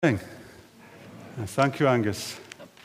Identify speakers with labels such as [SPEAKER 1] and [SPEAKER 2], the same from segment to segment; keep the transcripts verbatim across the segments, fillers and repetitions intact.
[SPEAKER 1] Thank you, Angus.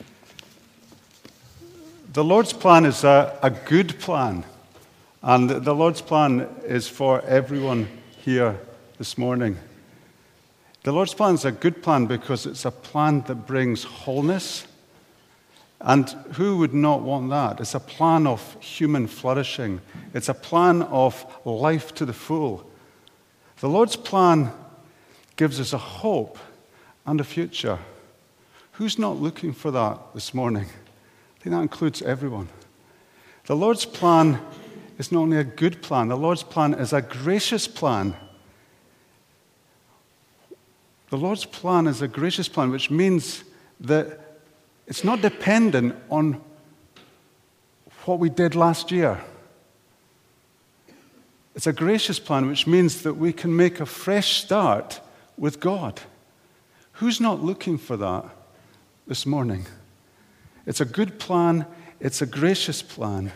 [SPEAKER 1] The Lord's plan is a, a good plan, and the Lord's plan is for everyone here this morning. The Lord's plan is a good plan because it's a plan that brings wholeness, and who would not want that? It's a plan of human flourishing. It's a plan of life to the full. The Lord's plan gives us a hope and a future. Who's not looking for that this morning? I think that includes everyone. The Lord's plan is not only a good plan, the Lord's plan is a gracious plan. The Lord's plan is a gracious plan, which means that it's not dependent on what we did last year. It's a gracious plan, which means that we can make a fresh start with God. Who's not looking for that this morning? It's a good plan. It's a gracious plan.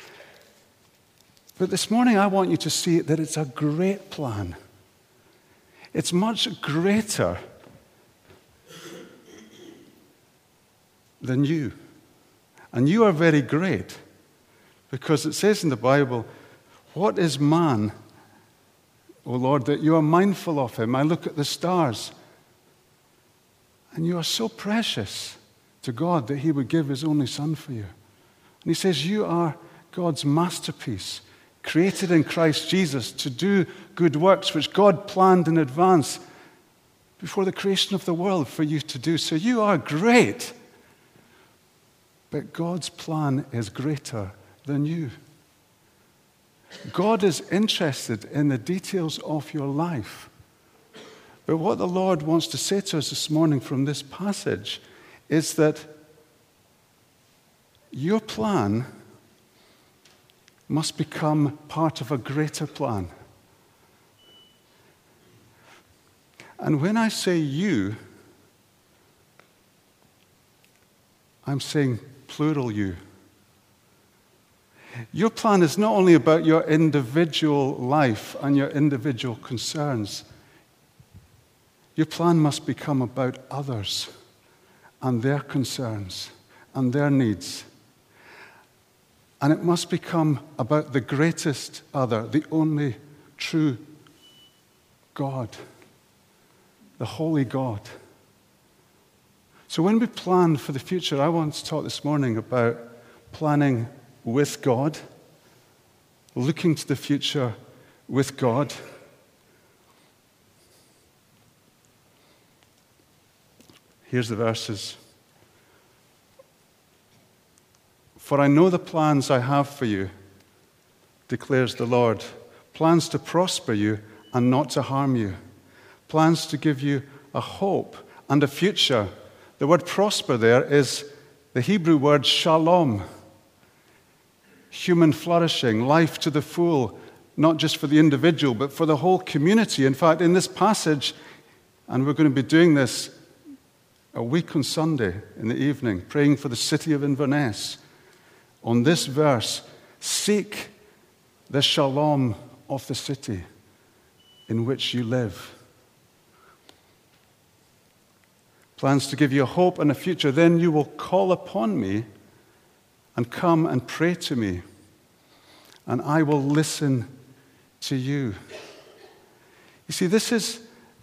[SPEAKER 1] But this morning, I want you to see that it's a great plan. It's much greater than you. And you are very great, because it says in the Bible, "What is man, O Lord, that you are mindful of him? I look at the stars. And you are so precious to God that he would give his only son for you." And he says, you are God's masterpiece, created in Christ Jesus to do good works which God planned in advance before the creation of the world for you to do. So you are great. But God's plan is greater than you. God is interested in the details of your life. But what the Lord wants to say to us this morning from this passage is that your plan must become part of a greater plan. And when I say you, I'm saying plural you. Your plan is not only about your individual life and your individual concerns. Your plan must become about others and their concerns and their needs. And it must become about the greatest other, the only true God, the holy God. So when we plan for the future, I want to talk this morning about planning with God, looking to the future with God. Here's the verses. "For I know the plans I have for you, declares the Lord, plans to prosper you and not to harm you, plans to give you a hope and a future." The word prosper there is the Hebrew word shalom, human flourishing, life to the full, not just for the individual, but for the whole community. In fact, in this passage, and we're going to be doing this a week on Sunday in the evening, praying for the city of Inverness. On this verse, seek the shalom of the city in which you live. Plans to give you a hope and a future. Then you will call upon me and come and pray to me, and I will listen to you. You see, this is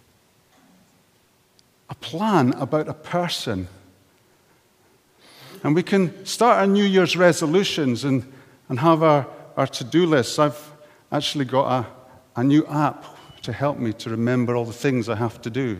[SPEAKER 1] a plan about a person. And we can start our New Year's resolutions and, and have our, our to-do lists. I've actually got a, a new app to help me to remember all the things I have to do.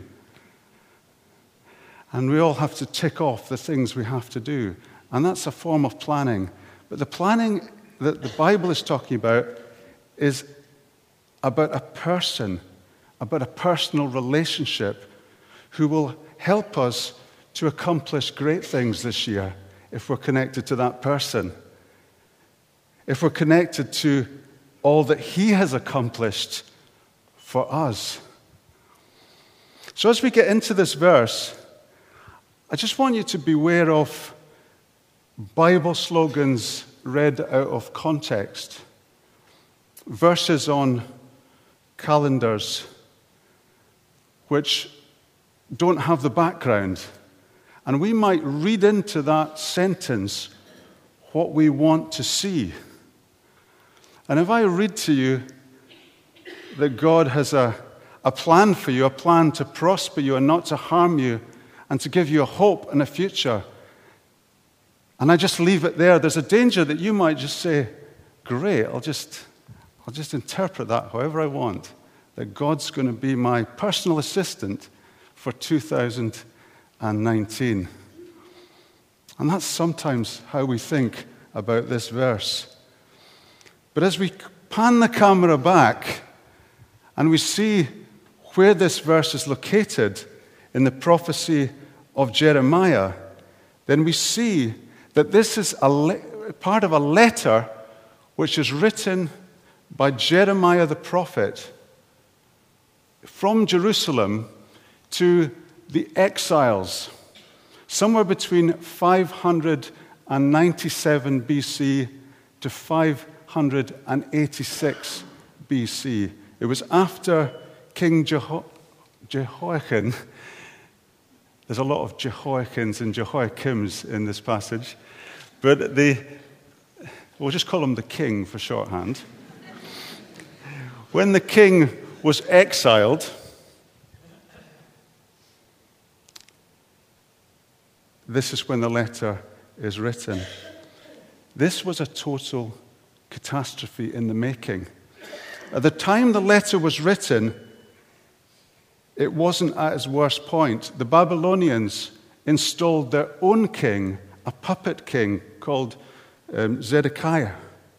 [SPEAKER 1] And we all have to tick off the things we have to do. And that's a form of planning. But the planning that the Bible is talking about is about a person, about a personal relationship who will help us to accomplish great things this year if we're connected to that person. If we're connected to all that he has accomplished for us. So as we get into this verse, I just want you to beware of Bible slogans read out of context, verses on calendars which don't have the background. And we might read into that sentence what we want to see. And if I read to you that God has a, a plan for you, a plan to prosper you and not to harm you, and to give you a hope and a future, and I just leave it there, there's a danger that you might just say, great, I'll just, I'll just interpret that however I want, that God's going to be my personal assistant for two thousand nineteen. And that's sometimes how we think about this verse. But as we pan the camera back and we see where this verse is located in the prophecy of Jeremiah, then we see that this is a le- part of a letter which is written by Jeremiah the prophet from Jerusalem to the exiles, somewhere between five hundred ninety-seven B C to five hundred eighty-six B C. It was after King Jeho- Jehoiakim. There's a lot of Jehoiakims and Jehoiakims in this passage, but the, we'll just call him the king for shorthand. When the king was exiled, this is when the letter is written. This was a total catastrophe in the making. At the time the letter was written, it wasn't at its worst point. The Babylonians installed their own king, a puppet king called um, Zedekiah.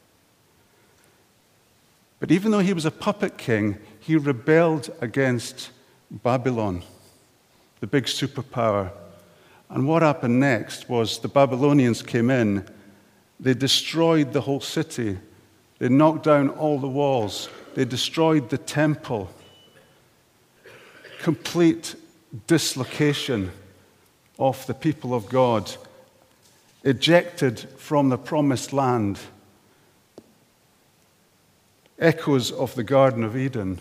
[SPEAKER 1] But even though he was a puppet king, he rebelled against Babylon, the big superpower. And what happened next was the Babylonians came in, they destroyed the whole city, they knocked down all the walls, they destroyed the temple. Complete dislocation of the people of God, ejected from the promised land. Echoes of the Garden of Eden.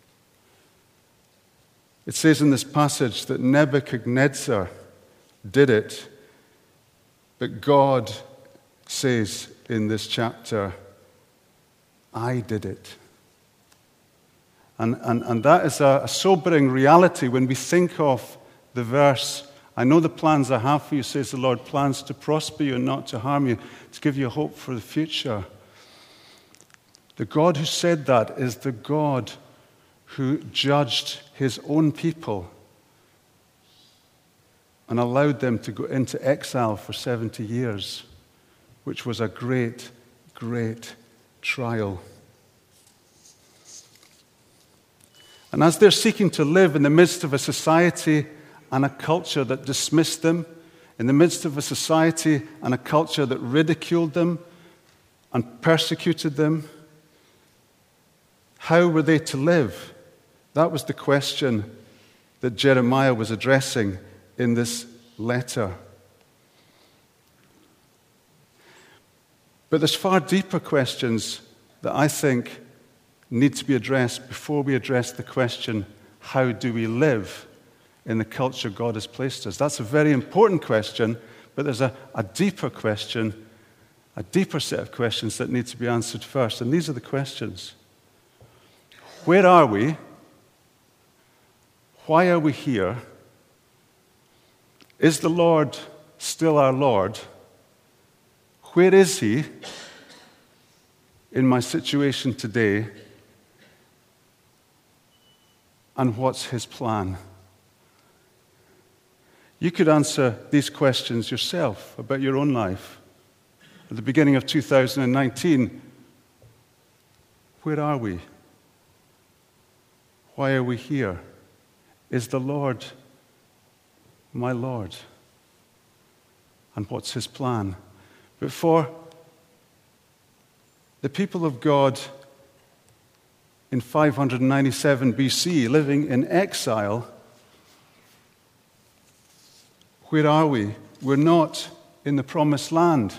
[SPEAKER 1] It says in this passage that Nebuchadnezzar did it, but God says in this chapter, I did it. And, and, and that is a, a sobering reality when we think of the verse, I know the plans I have for you, says the Lord, plans to prosper you and not to harm you, to give you hope for the future. The God who said that is the God who judged his own people and allowed them to go into exile for seventy years, which was a great, great trial. And as they're seeking to live in the midst of a society and a culture that dismissed them, in the midst of a society and a culture that ridiculed them and persecuted them, how were they to live? That was the question that Jeremiah was addressing in this letter. But there's far deeper questions that I think need to be addressed before we address the question, how do we live in the culture God has placed us? That's a very important question, but there's a, a deeper question, a deeper set of questions that need to be answered first. And these are the questions. Where are we? Why are we here? Is the Lord still our Lord? Where is he in my situation today? And what's his plan? You could answer these questions yourself about your own life. At the beginning of two thousand nineteen, where are we? Why are we here? Is the Lord my Lord? And what's his plan? But for the people of God in five hundred ninety-seven B C, living in exile, where are we? We're not in the promised land.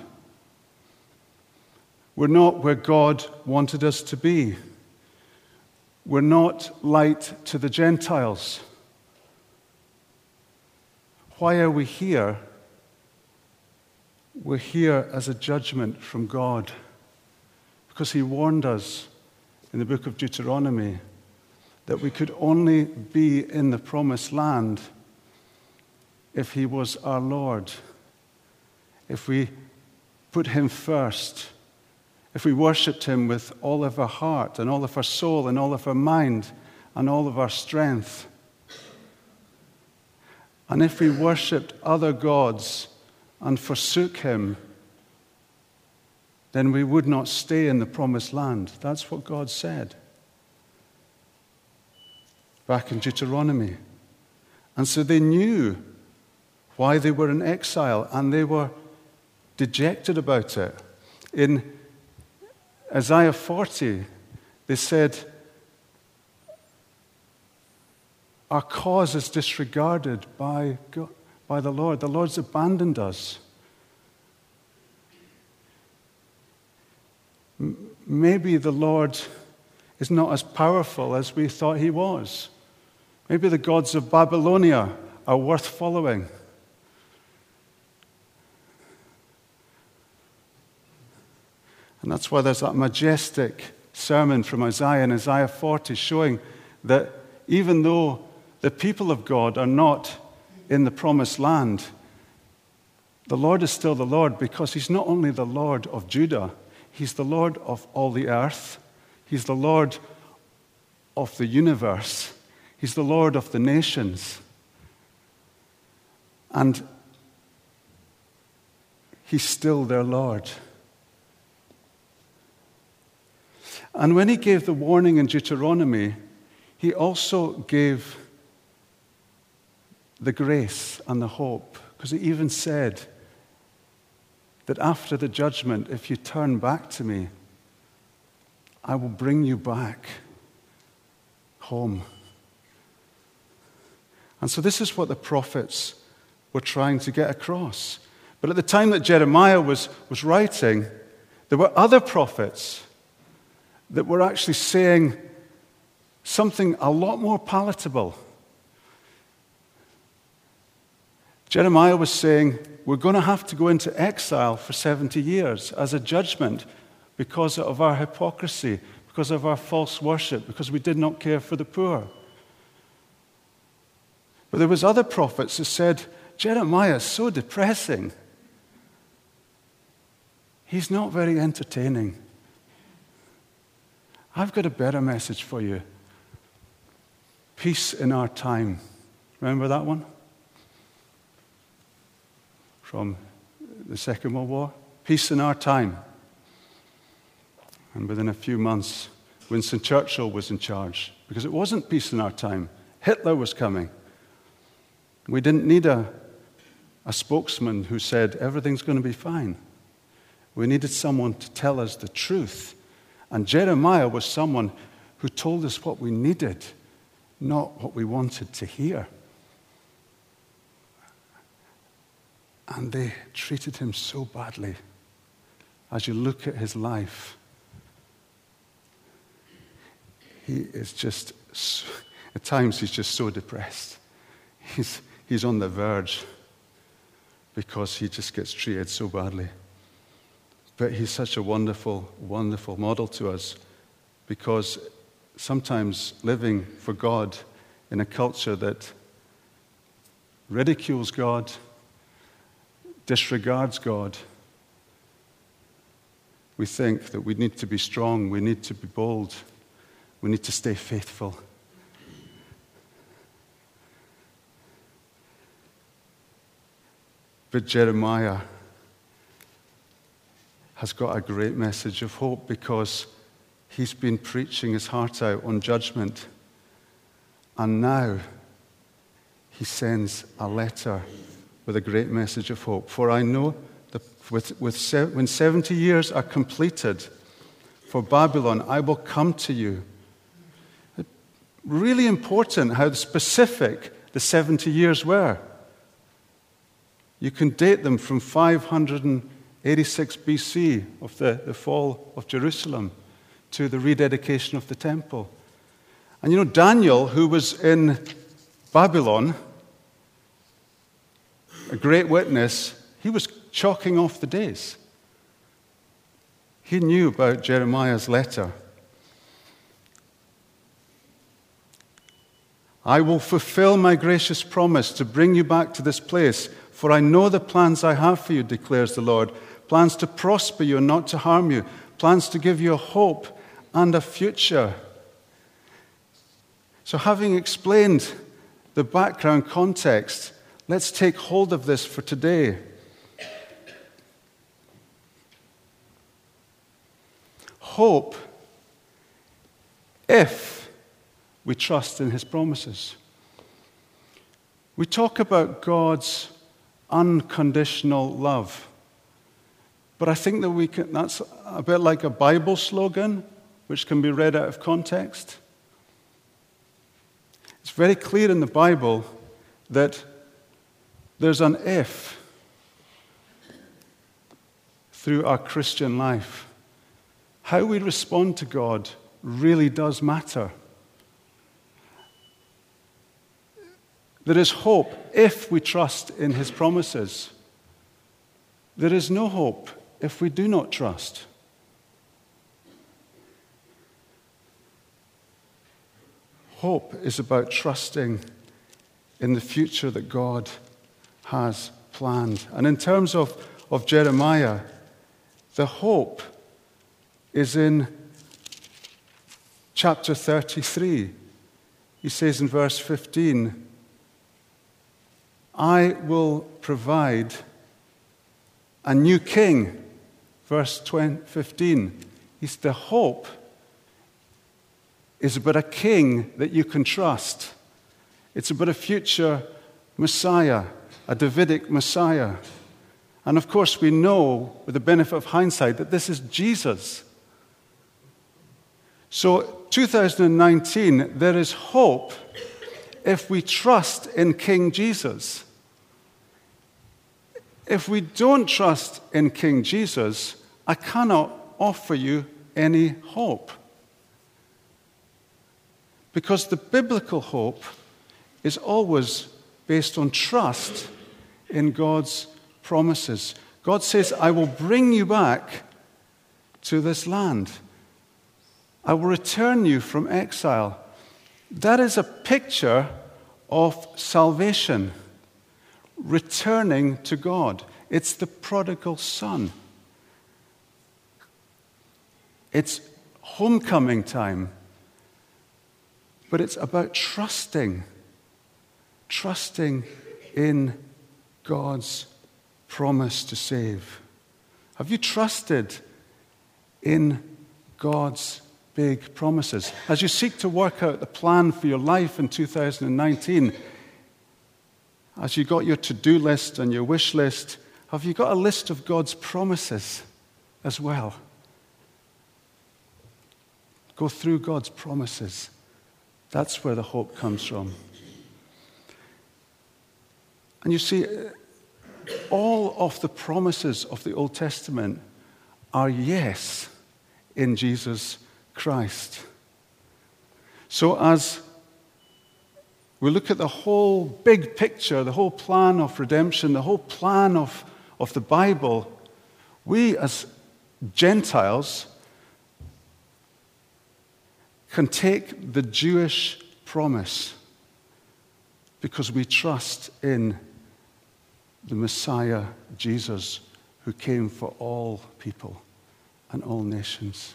[SPEAKER 1] We're not where God wanted us to be. We're not light to the Gentiles. why are we here? We're here as a judgment from God, because he warned us in the book of Deuteronomy that we could only be in the promised land if he was our Lord, if we put him first, if we worshipped him with all of our heart and all of our soul and all of our mind and all of our strength. And if we worshipped other gods and forsook him, then we would not stay in the promised land. That's what God said back in Deuteronomy. And so they knew why they were in exile, and they were dejected about it. In Isaiah forty, they said, our cause is disregarded by God, by the Lord. The Lord's abandoned us. M- maybe the Lord is not as powerful as we thought he was. Maybe the gods of Babylonia are worth following. And that's why there's that majestic sermon from Isaiah in Isaiah forty showing that even though the people of God are not in the promised land, the Lord is still the Lord, because he's not only the Lord of Judah, he's the Lord of all the earth. He's the Lord of the universe. He's the Lord of the nations. And he's still their Lord. And when he gave the warning in Deuteronomy, he also gave the grace and the hope, because he even said that after the judgment, if you turn back to me, I will bring you back home. And so this is what the prophets were trying to get across. But at the time that Jeremiah was, was writing, there were other prophets that were actually saying something a lot more palatable. Jeremiah was saying, we're going to have to go into exile for seventy years as a judgment because of our hypocrisy, because of our false worship, because we did not care for the poor. But there was other prophets who said, Jeremiah is so depressing. He's not very entertaining. I've got a better message for you. Peace in our time. Remember that one? From the Second World War. Peace in our time. And within a few months, Winston Churchill was in charge, because it wasn't peace in our time. Hitler was coming. We didn't need a, a spokesman who said everything's going to be fine. We needed someone to tell us the truth. And Jeremiah was someone who told us what we needed, not what we wanted to hear. And they treated him so badly. As you look at his life, he is just, at times he's just so depressed. He's, he's on the verge because he just gets treated so badly. But he's such a wonderful, wonderful model to us, because sometimes living for God in a culture that ridicules God, disregards God, we think that we need to be strong, we need to be bold, we need to stay faithful. But Jeremiah has got a great message of hope, because he's been preaching his heart out on judgment. And now he sends a letter with a great message of hope. For I know that with, with se- when seventy years are completed for Babylon, I will come to you. Really important how specific the seventy years were. You can date them from five hundred eighty-six B C, of the, the fall of Jerusalem, to the rededication of the temple. And you know, Daniel, who was in Babylon, a great witness, he was chalking off the days. He knew about Jeremiah's letter. I will fulfill my gracious promise to bring you back to this place, for I know the plans I have for you, declares the Lord. Plans to prosper you and not to harm you. Plans to give you a hope and a future. So having explained the background context, let's take hold of this for today. Hope if we trust in his promises. We talk about God's unconditional love. But I think that we can, that's a bit like a Bible slogan, which can be read out of context. It's very clear in the Bible that there's an if through our Christian life. How we respond to God really does matter. There is hope if we trust in his promises. There is no hope if we do not trust. Hope is about trusting in the future that God has planned. And in terms of, of Jeremiah, the hope is in chapter thirty-three. He says in verse fifteen, I will provide a new king. Verse fifteen, he's the hope is about a king that you can trust. It's about a future Messiah, a Davidic Messiah. And of course, we know, with the benefit of hindsight, that this is Jesus. So, two thousand nineteen, there is hope if we trust in King Jesus. If we don't trust in King Jesus, I cannot offer you any hope. Because the biblical hope is always based on trust in God's promises. God says, I will bring you back to this land. I will return you from exile. That is a picture of salvation, returning to God. It's the prodigal son. It's homecoming time. But it's about trusting, trusting in God's promise to save. Have you trusted in God's big promises? As you seek to work out the plan for your life in two thousand nineteen, as you got your to-do list and your wish list, have you got a list of God's promises as well? Go through God's promises. That's where the hope comes from. And you see, all of the promises of the Old Testament are yes in Jesus Christ. So as we look at the whole big picture, the whole plan of redemption, the whole plan of, of the Bible, we as Gentiles can take the Jewish promise because we trust in the Messiah, Jesus, who came for all people and all nations.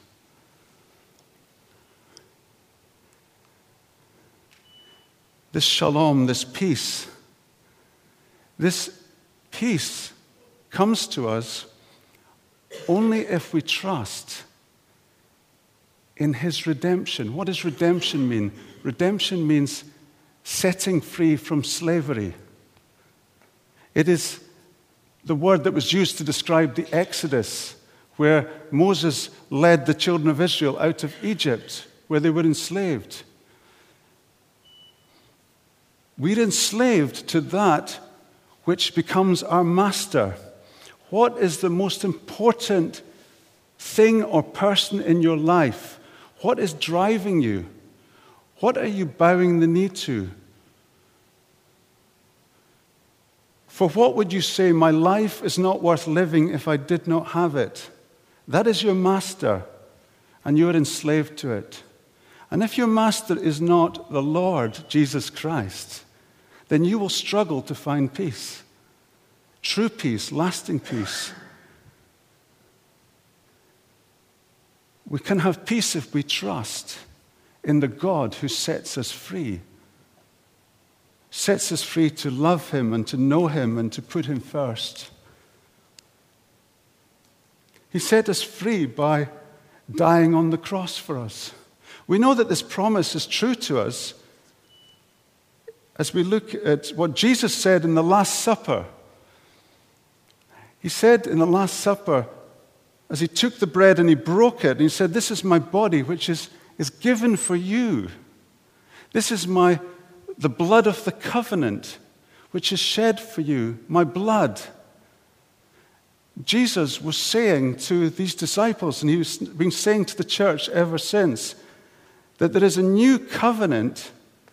[SPEAKER 1] This shalom, this peace, this peace comes to us only if we trust in his redemption. What does redemption mean? Redemption means setting free from slavery. It is the word that was used to describe the Exodus, where Moses led the children of Israel out of Egypt, where they were enslaved. We're enslaved to that which becomes our master. What is the most important thing or person in your life? What is driving you? What are you bowing the knee to? For what would you say? My life is not worth living if I did not have it. That is your master, and you are enslaved to it. And if your master is not the Lord Jesus Christ, then you will struggle to find peace. True peace, lasting peace. We can have peace if we trust in the God who sets us free. Sets us free to love him and to know him and to put him first. He set us free by dying on the cross for us. We know that this promise is true to us as we look at what Jesus said in the Last Supper. He said in the Last Supper, as he took the bread and he broke it, and he said, "This is my body, which is, is given for you. This is my the blood of the covenant, which is shed for you, my blood." Jesus was saying to these disciples, and he was been saying to the church ever since, that there is a new covenant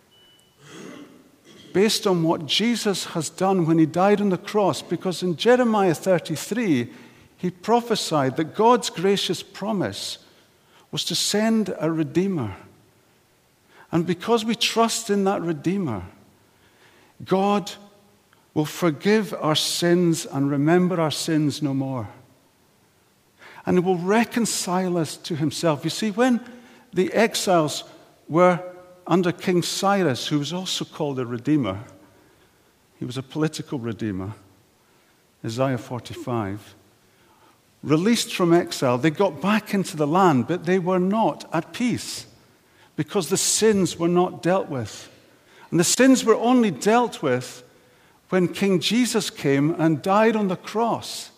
[SPEAKER 1] based on what Jesus has done when he died on the cross. Because in Jeremiah thirty-three, he prophesied that God's gracious promise was to send a Redeemer. And because we trust in that Redeemer, God will forgive our sins and remember our sins no more. And he will reconcile us to himself. You see, when the exiles were under King Cyrus, who was also called a redeemer, he was a political redeemer, Isaiah forty-five, released from exile, they got back into the land, but they were not at peace because the sins were not dealt with. And the sins were only dealt with when King Jesus came and died on the cross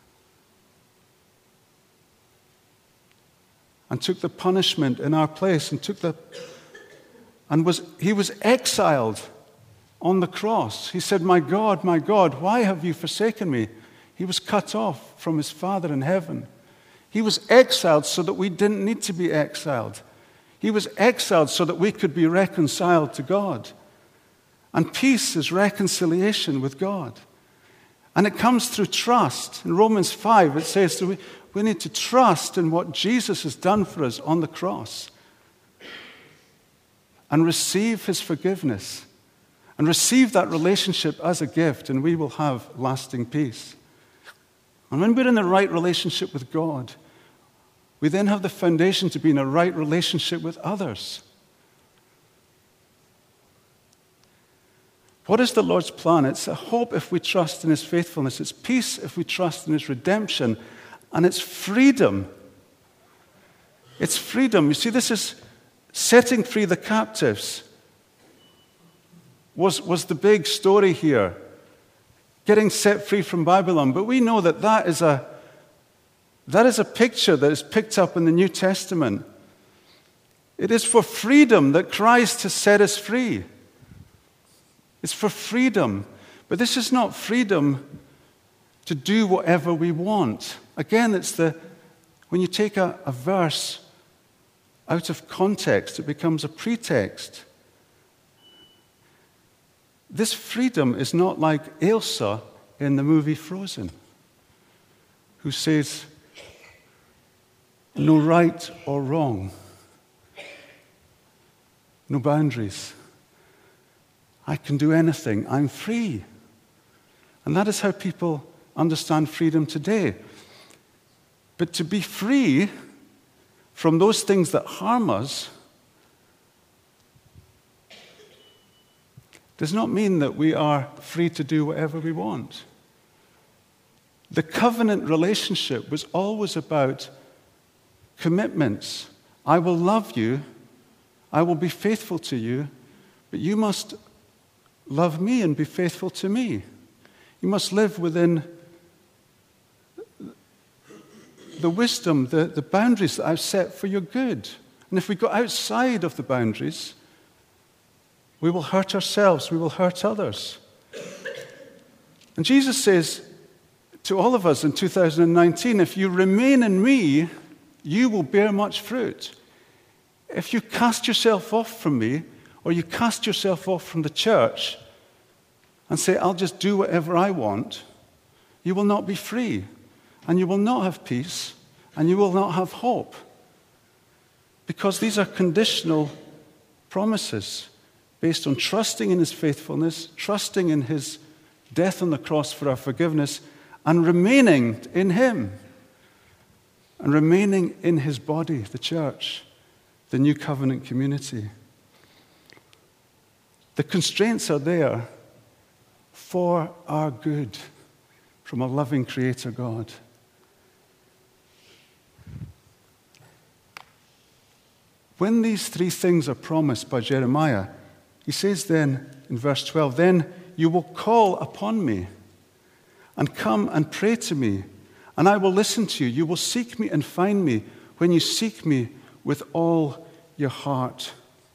[SPEAKER 1] and took the punishment in our place and took the and was he was exiled on the cross. He said, "My God, my God, why have you forsaken me?" He was cut off from his Father in heaven. He was exiled so that we didn't need to be exiled. He was exiled so that we could be reconciled to God. And peace is reconciliation with God. And it comes through trust. In Romans five, it says that we, we need to trust in what Jesus has done for us on the cross and receive his forgiveness and receive that relationship as a gift, and we will have lasting peace. And when we're in the right relationship with God, we then have the foundation to be in a right relationship with others. What is the Lord's plan? It's a hope if we trust in his faithfulness. It's peace if we trust in his redemption. And it's freedom. It's freedom. You see, this is setting free the captives was, was the big story here. Getting set free from Babylon. But we know that that is a, that is a picture that is picked up in the New Testament. It is for freedom that Christ has set us free. It's for freedom. But this is not freedom to do whatever we want. Again, it's the when you take a, a verse out of context, it becomes a pretext. This freedom is not like Elsa in the movie Frozen, who says, no right or wrong, no boundaries. I can do anything. I'm free. And that is how people understand freedom today. But to be free from those things that harm us does not mean that we are free to do whatever we want. The covenant relationship was always about commitments. I will love you. I will be faithful to you. But you must love me and be faithful to me. You must live within the wisdom, the, the boundaries that I've set for your good. And if we go outside of the boundaries, we will hurt ourselves, we will hurt others. And Jesus says to all of us in two thousand nineteen, if you remain in me, you will bear much fruit. If you cast yourself off from me, or you cast yourself off from the church, and say, I'll just do whatever I want, you will not be free, and you will not have peace, and you will not have hope. Because these are conditional promises based on trusting in his faithfulness, trusting in his death on the cross for our forgiveness, and remaining in him, and remaining in his body, the church, the new covenant community. The constraints are there for our good from a loving Creator God. When these three things are promised by Jeremiah, he says then in verse twelve, then you will call upon me and come and pray to me, and I will listen to you. You will seek me and find me when you seek me with all your heart.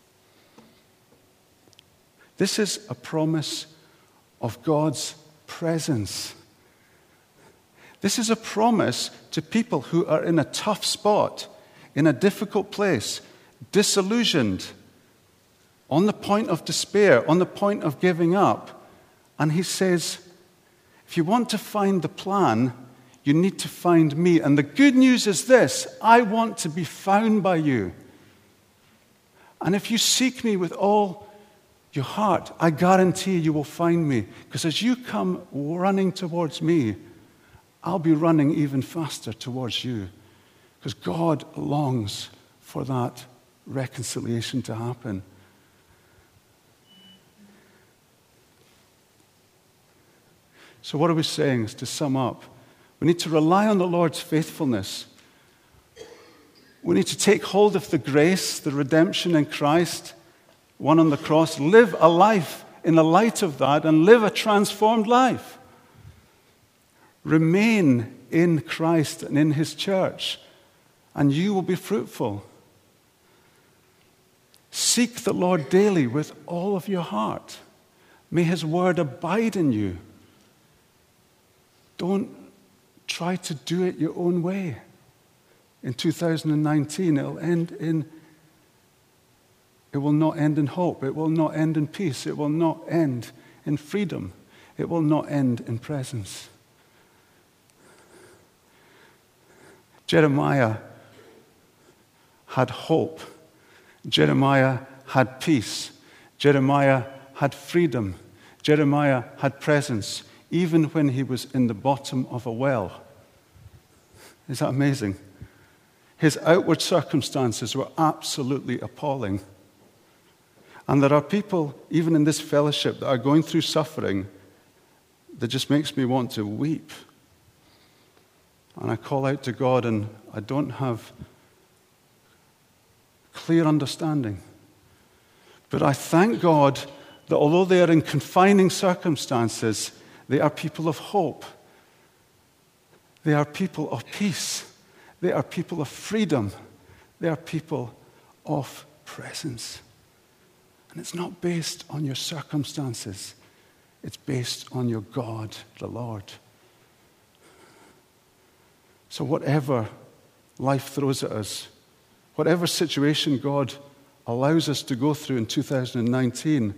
[SPEAKER 1] This is a promise of God's presence. This is a promise to people who are in a tough spot, in a difficult place, disillusioned, on the point of despair, on the point of giving up. And he says, if you want to find the plan, you need to find me. And the good news is this: I want to be found by you. And if you seek me with all your heart, I guarantee you will find me. Because as you come running towards me, I'll be running even faster towards you. Because God longs for that reconciliation to happen. So what are we saying? To sum up, we need to rely on the Lord's faithfulness. We need to take hold of the grace, the redemption in Christ, won on the cross, live a life in the light of that, and live a transformed life. Remain in Christ and in his church, and you will be fruitful. Seek the Lord daily with all of your heart. May his word abide in you. Don't try to do it your own way. In two thousand nineteen, it'll end in, it will not end in hope. It will not end in peace. It will not end in freedom. It will not end in presence. Jeremiah had hope. Jeremiah had peace. Jeremiah had freedom. Jeremiah had presence, even when he was in the bottom of a well. Is that amazing? His outward circumstances were absolutely appalling. And there are people, even in this fellowship, that are going through suffering that just makes me want to weep. And I call out to God, and I don't have clear understanding. But I thank God that although they are in confining circumstances, they are people of hope. They are people of peace. They are people of freedom. They are people of presence. And it's not based on your circumstances. It's based on your God, the Lord. So whatever life throws at us, whatever situation God allows us to go through in two thousand nineteen,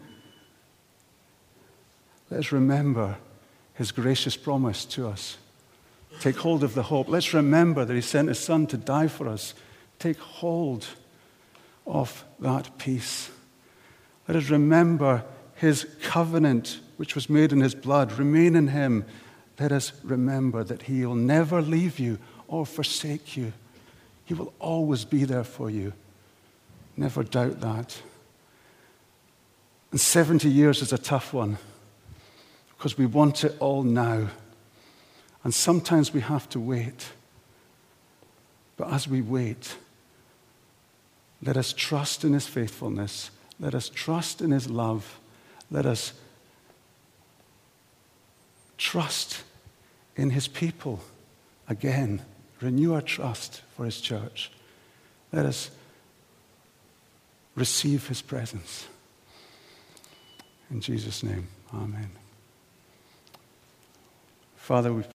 [SPEAKER 1] let's remember his gracious promise to us. Take hold of the hope. Let's remember that he sent his son to die for us. Take hold of that peace. Let us remember his covenant, which was made in his blood. Remain in him. Let us remember that he will never leave you or forsake you. He will always be there for you. Never doubt that. And seventy years is a tough one because we want it all now. And sometimes we have to wait. But as we wait, let us trust in his faithfulness. Let us trust in his love. Let us trust in his people. Again, renew our trust for his church. Let us receive his presence. In Jesus' name, amen. Father, we